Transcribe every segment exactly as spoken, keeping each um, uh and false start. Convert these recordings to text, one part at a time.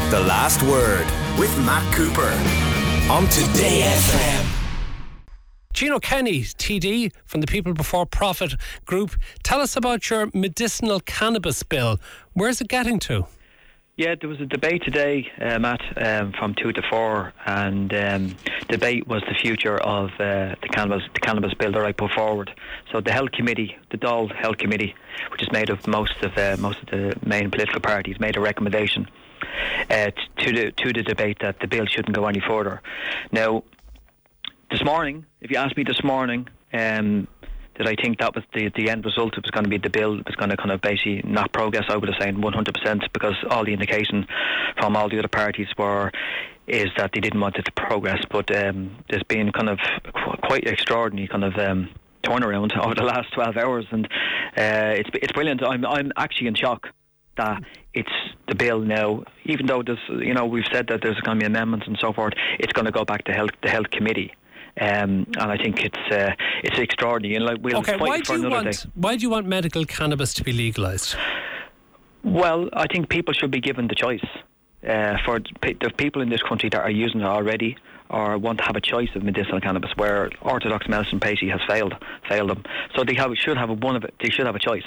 The Last Word with Matt Cooper on Today F M. Gino Kenny, T D from the People Before Profit group. Tell us about your medicinal cannabis bill. Where's it getting to? Yeah, there was a debate today, uh, Matt, um, from two to four, and um, debate was the future of uh, the cannabis the cannabis bill that I put forward. So the Health Committee, the Dáil Health Committee, which is made of most of uh, most of the main political parties, made a recommendation uh, to the to the debate that the bill shouldn't go any further. Now, this morning, if you asked me this morning, um, did I think that was the, the end result? It was going to be the bill was going to kind of basically not progress. I would have said one hundred percent, because all the indication from all the other parties were is that they didn't want it to progress. But um, there's been kind of quite extraordinary kind of um, turnaround over the last twelve hours, and uh, it's it's brilliant. I'm I'm actually in shock that it's the bill now, even though there's, you know, we've said that there's going to be amendments and so forth. It's going to go back to health the health committee. Um, and I think it's uh, it's extraordinary. And like, we'll okay, fight why for do you another want day. why do you want medical cannabis to be legalised? Well, I think people should be given the choice. Uh, for the people in this country that are using it already, or want to have a choice of medicinal cannabis, where orthodox medicine basically has failed failed them. So they have should have a one of it. They should have a choice.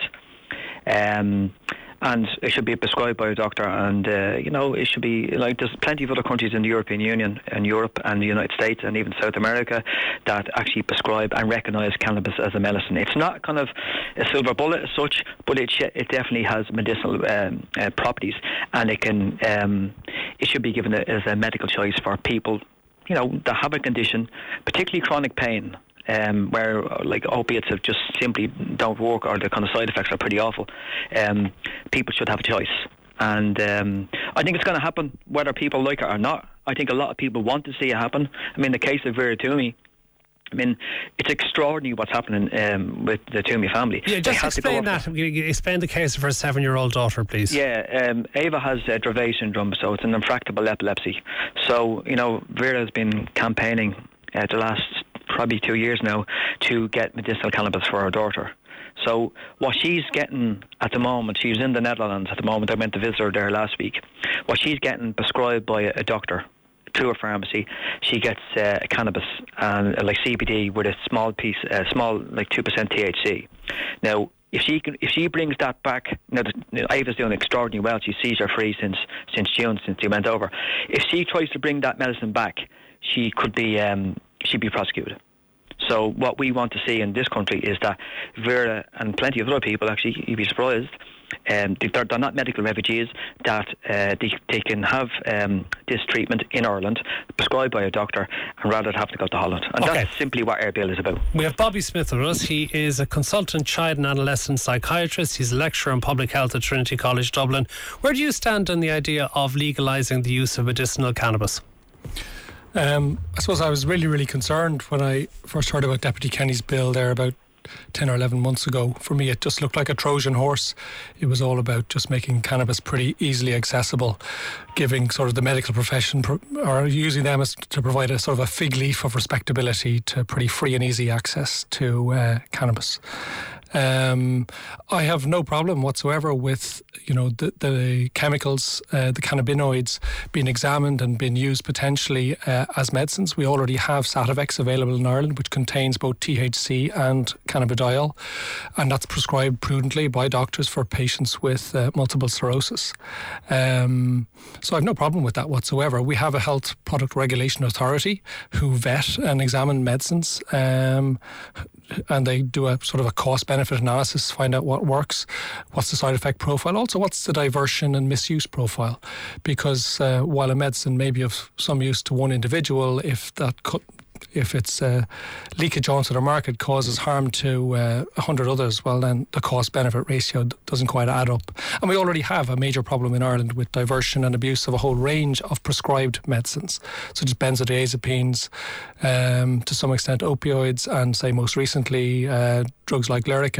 Um, And it should be prescribed by a doctor, and uh, you know, it should be like there's plenty of other countries in the European Union and Europe and the United States and even South America that actually prescribe and recognise cannabis as a medicine. It's not kind of a silver bullet as such, but it sh- it definitely has medicinal um, uh, properties, and it can um, it should be given a, as a medical choice for people, you know, that have a condition, particularly chronic pain. Um, where like opiates have just simply don't work, or the kind of side effects are pretty awful. Um, people should have a choice, and um, I think it's going to happen whether people like it or not. I think a lot of people want to see it happen. I mean, the case of Vera Toomey, I mean, it's extraordinary what's happening um, with the Toomey family. Yeah, just explain that. Explain the case of her seven-year-old daughter, please. Yeah, um, Ava has uh, Dravet syndrome, so it's an intractable epilepsy. So, you know, Vera has been campaigning uh, the last probably two years now to get medicinal cannabis for her daughter. So what she's getting at the moment, she's in the Netherlands at the moment. I went to visit her there last week. What she's getting prescribed by a, a doctor through a pharmacy, she gets uh, cannabis and uh, like C B D with a small piece, uh, small like two percent T H C. Now, if she can, if she brings that back, now Ava's doing extraordinarily well. She's seizure free since since June, since she went over. If she tries to bring that medicine back, she could be um, she'd be prosecuted. So what we want to see in this country is that Vera and plenty of other people, actually, you'd be surprised, um, they're, they're not medical refugees, that uh, they, they can have um, this treatment in Ireland, prescribed by a doctor, and rather than have to go to Holland. And okay. That's simply what our bill is about. We have Bobby Smith with us. He is a consultant child and adolescent psychiatrist. He's a lecturer in public health at Trinity College Dublin. Where do you stand on the idea of legalising the use of medicinal cannabis? Um, I suppose I was really, really concerned when I first heard about Deputy Kenny's bill there about ten or eleven months ago. For me, it just looked like a Trojan horse. It was all about just making cannabis pretty easily accessible, giving sort of the medical profession pro- or using them as to provide a sort of a fig leaf of respectability to pretty free and easy access to uh, cannabis. Um, I have no problem whatsoever with, you know, the, the chemicals, uh, the cannabinoids being examined and being used potentially uh, as medicines. We already have Sativex available in Ireland, which contains both T H C and cannabidiol, and that's prescribed prudently by doctors for patients with uh, multiple sclerosis. Um, so I have no problem with that whatsoever. We have a health product regulation authority who vet and examine medicines, um, and they do a sort of a cost-benefit analysis to find out what works, what's the side effect profile, also what's the diversion and misuse profile. Because uh, while a medicine may be of some use to one individual, if that co- if its uh, leakage onto the market causes harm to uh, one hundred others, well then the cost-benefit ratio d- doesn't quite add up. And we already have a major problem in Ireland with diversion and abuse of a whole range of prescribed medicines, such as benzodiazepines, um, to some extent opioids, and say most recently uh, drugs like Lyrica.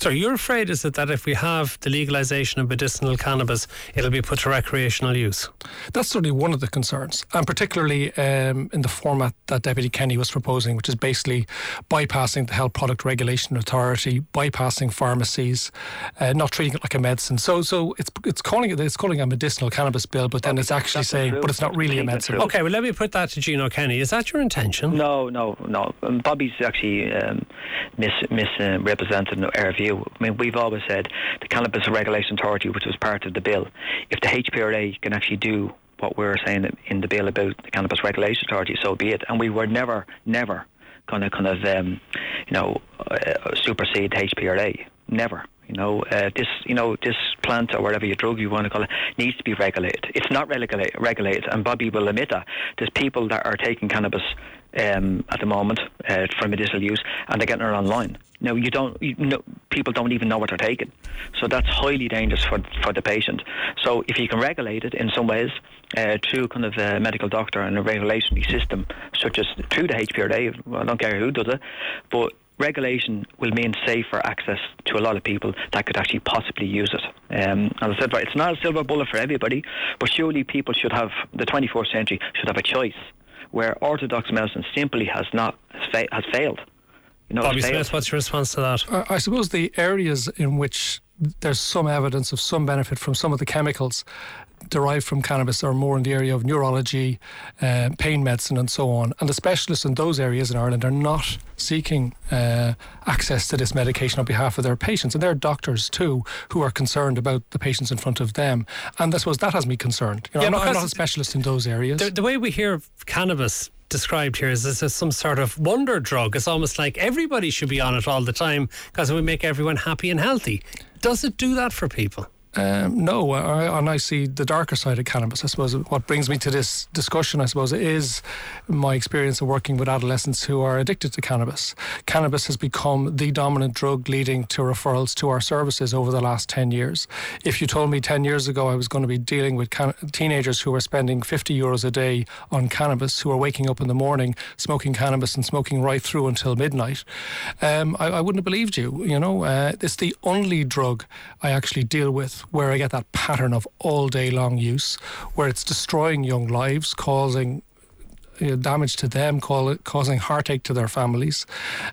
So you're afraid, is it, that if we have the legalisation of medicinal cannabis, it'll be put to recreational use? That's certainly one of the concerns, and particularly um, in the format that Deputy Kenny was proposing, which is basically bypassing the Health Product Regulation Authority, bypassing pharmacies, uh, not treating it like a medicine. So, so it's it's calling it it's calling it a medicinal cannabis bill, but then it's actually saying, but it's not really a medicine. Okay, well, let me put that to Gino Kenny. Is that your intention? No, no, no. Um, Bobby's actually um, mis misrepresented uh, our view. I mean, we've always said the Cannabis Regulation Authority, which was part of the bill, if the H P R A can actually do what we're saying in the bill about the Cannabis Regulation Authority, so be it. And we were never, never going to kind of, um, you know, uh, supersede H P R A. Never. You know, uh, this, you know, this plant or whatever your drug you want to call it needs to be regulated. It's not regulated, regulated, and Bobby will admit that. There's people that are taking cannabis um, at the moment uh, for medicinal use, and they're getting it online. Now, you don't, you know, people don't even know what they're taking, so that's highly dangerous for for the patient. So, if you can regulate it in some ways uh, through kind of a medical doctor and a regulatory system, such as through the H P R A, well, I don't care who does it, but regulation will mean safer access to a lot of people that could actually possibly use it. Um, as I said, right, it's not a silver bullet for everybody, but surely people should have, the twenty-first century should have a choice where orthodox medicine simply has not fa- has failed. You know, Bobby Smith, what's your response to that? Uh, I suppose the areas in which there's some evidence of some benefit from some of the chemicals derived from cannabis are more in the area of neurology, uh, pain medicine and so on. And the specialists in those areas in Ireland are not seeking uh, access to this medication on behalf of their patients. And they're doctors too who are concerned about the patients in front of them. And I suppose that has me concerned. You know, Yeah, I'm, not, I'm not a specialist in those areas. The, the way we hear cannabis described here is this is some sort of wonder drug. It's almost like everybody should be on it all the time because it would make everyone happy and healthy. Does it do that for people? Um, no, I, and I see the darker side of cannabis. I suppose what brings me to this discussion, I suppose, is my experience of working with adolescents who are addicted to cannabis. Cannabis has become the dominant drug leading to referrals to our services over the last ten years. If you told me ten years ago I was going to be dealing with can- teenagers who were spending fifty euros a day on cannabis, who are waking up in the morning smoking cannabis and smoking right through until midnight, um, I, I wouldn't have believed you. You know, uh, it's the only drug I actually deal with where I get that pattern of all day long use, where it's destroying young lives, causing you know, damage to them, call it, causing heartache to their families.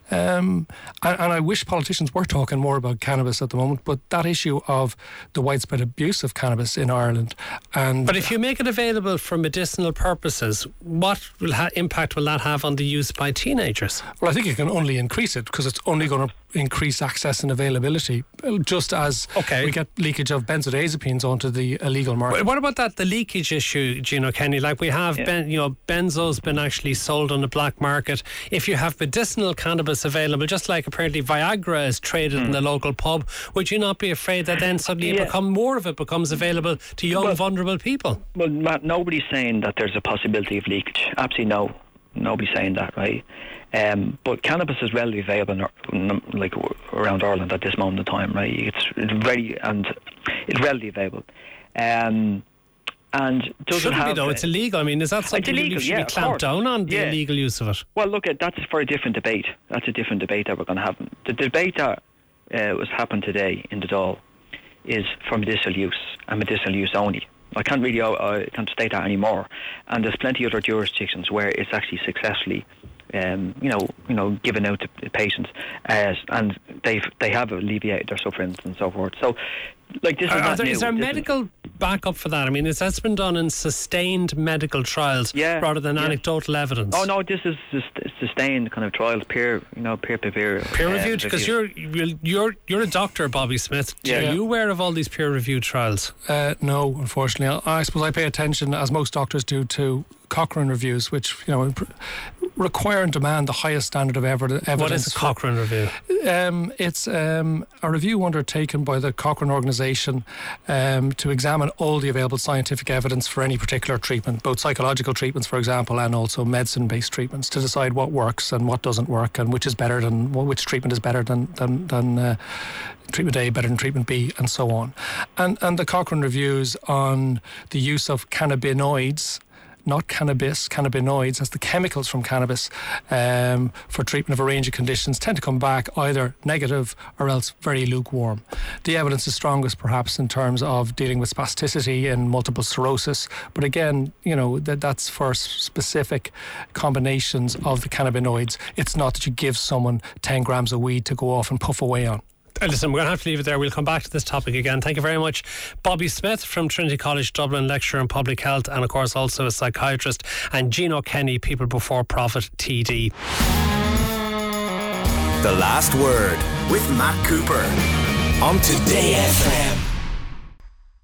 Um, and, and I wish politicians were talking more about cannabis at the moment, but that issue of the widespread abuse of cannabis in Ireland. And But if you make it available for medicinal purposes, what will ha- impact will that have on the use by teenagers? Well, I think it can only increase it because it's only going to increase access and availability, just as okay. we get leakage of benzodiazepines onto the illegal market. What about that, the leakage issue, Gino Kenny? Like we have, yeah. ben, you know, benzo's been actually sold on the black market. If you have medicinal cannabis available, just like apparently Viagra is traded mm. in the local pub, would you not be afraid that then suddenly yeah. it become more of it becomes available to young, well, vulnerable people? Well, Matt, nobody's saying that there's a possibility of leakage. Absolutely no. Nobody's saying that, right? Um, but cannabis is readily available in, like around Ireland at this moment in time, right? It's very and it's readily available. Um, and does Shouldn't it have, be though? It's illegal. I mean, is that something illegal, that should yeah, be clamped down on, the yeah. illegal use of it? Well, look, that's for a different debate. That's a different debate that we're going to have. The debate that uh, was happened today in the Dáil is for medicinal use and medicinal use only. I can't really uh, I can't state that anymore. And there's plenty of other jurisdictions where it's actually successfully, um, you know, you know, given out to patients, uh, and they they have alleviated their sufferings and so forth. So, like this is, Are, not there, new. is there This medical is, backup for that? I mean, is that's been done in sustained medical trials yeah, rather than yeah. anecdotal evidence? Oh no, this is just sustained kind of trials, peer, you know, peer peer peer, peer reviewed. Because uh, you're you're you're a doctor, Bobby Smith. Yeah. Are you aware of all these peer reviewed trials? Uh, no, unfortunately. I, I suppose I pay attention, as most doctors do, to Cochrane reviews, which you know require and demand the highest standard of ev- evidence. What is a Cochrane review? Um, it's um, a review undertaken by the Cochrane organisation um, to examine all the available scientific evidence for any particular treatment, both psychological treatments, for example, and also medicine-based treatments, to decide what works and what doesn't work, and which is better than which treatment is better than than, than uh, treatment A better than treatment B, and so on. And and the Cochrane reviews on the use of cannabinoids, not cannabis, cannabinoids, as the chemicals from cannabis um, for treatment of a range of conditions tend to come back either negative or else very lukewarm. The evidence is strongest perhaps in terms of dealing with spasticity and multiple sclerosis, but again, you know, that that's for specific combinations of the cannabinoids. It's not that you give someone ten grams of weed to go off and puff away on. Listen, we're going to have to leave it there. We'll come back to this topic again. Thank you very much. Bobby Smith from Trinity College Dublin, lecturer in public health and of course also a psychiatrist, and Gino Kenny, People Before Profit T D. The Last Word with Matt Cooper on Today F M.